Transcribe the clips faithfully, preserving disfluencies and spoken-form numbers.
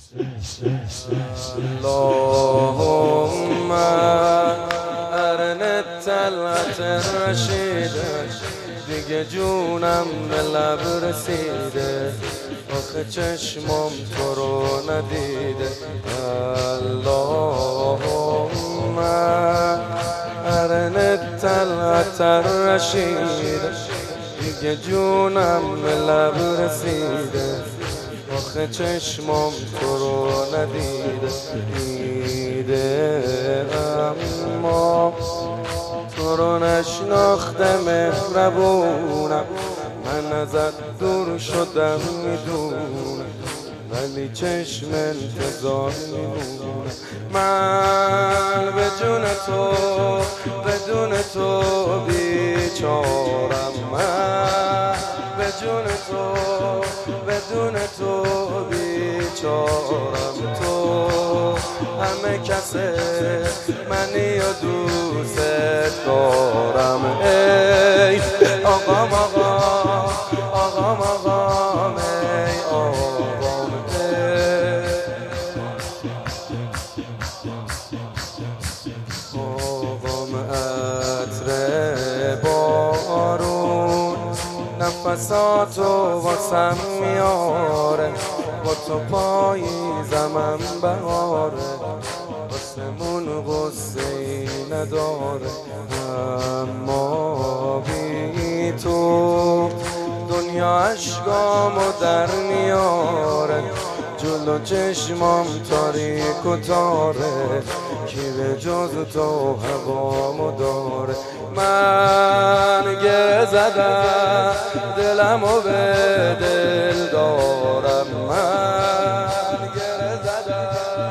اللهم ارنه طلعت رشیده، دیگه جونم به لب رسیده، آخه چشمم تو رو ندیده. اللهم ارنه طلعت رشیده، دیگه جونم به لب رسیده، آخه چشمم تو رو ندیده. دیده اما تو رو نشناخته مهربونم، من ازت دور شدم میدونم، ولی چشم انتظار میمونه. من به جون تو بدون تو بیچارم، من به جون تو بدون تو بیچارم. تو همه کسه منی و دوست دارم. ای آقام آقام آقام آقام ای آقام آقام عطر بارون نفساتو واسم میاره، با تو پاییزمم بهاره، واسمون غصه ای نداره. اما بی تو دنیا عشقامو در میاره، جلو چشمام تاریک و تاره، کی به جز تو هوامو داره. من گره زدم دلمو به دل دارم، من گره زدم.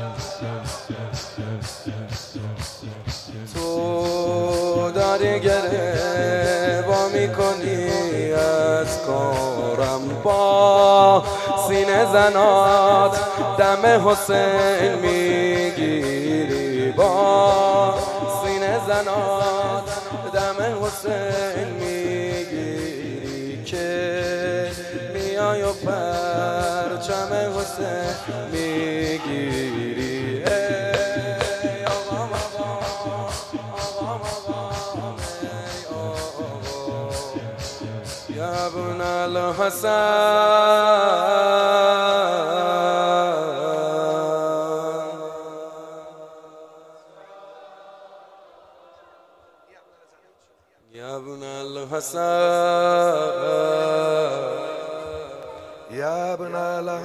تو داری گره با میکنی از کارم، با سینه زنات دم حسین میگیری، با سینه زنات دم حسین میگیری، که میای و پرچم حسین میگیری. ای آقام آقام آقام آقام ای آقام یا ابن الحسن. يا ابن الحسن يا ابن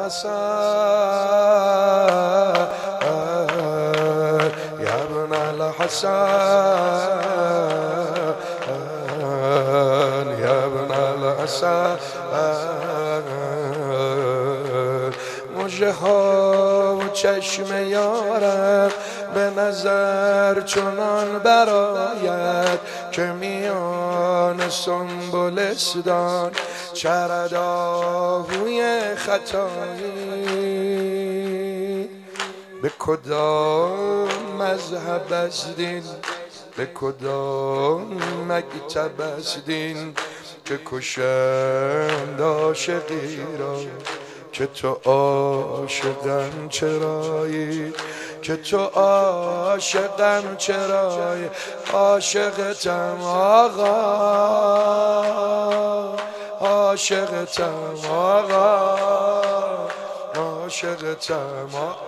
الحسن يا ابن الحسن يا ابن الحسن. مژه ها و چشم یارم به نظر چنان براید، که میان سنبلستان چرد آهوی خطایی. به کدام مذهب استین، به کدام مکتب استین، که کشند عاشقی را، که تو عاشقم چرایی، که تو عاشقم چرایی. عاشقتم آقا، عاشقتم آقا، عاشقتم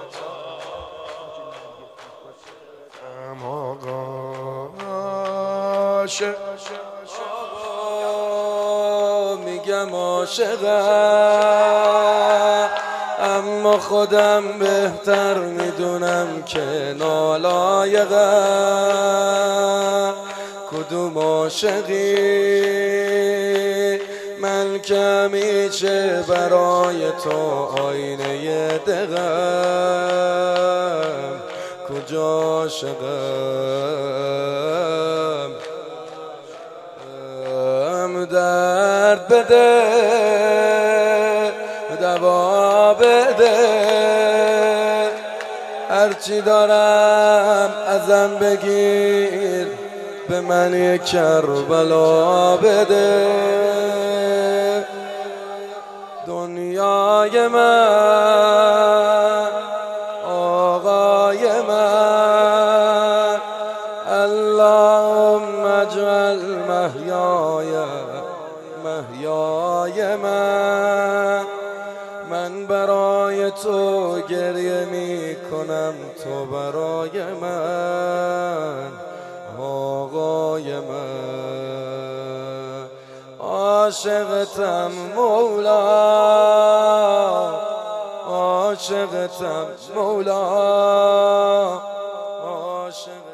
آقا، عاشق آقا میگم عاشقم، اما خودم بهتر میدونم که نالایقم. کدوم عاشقی من کمیشه برای تو آینه دقم، کجا عاشقم. ام درد بده دوا بده، هرچی دارم ازم بگیر، به من یک کربلا بده. دنیای من مهیای من، من برای تو گریه می کنم، تو برای من آقای من. عاشقتم مولا، عاشقتم مولا، عاشق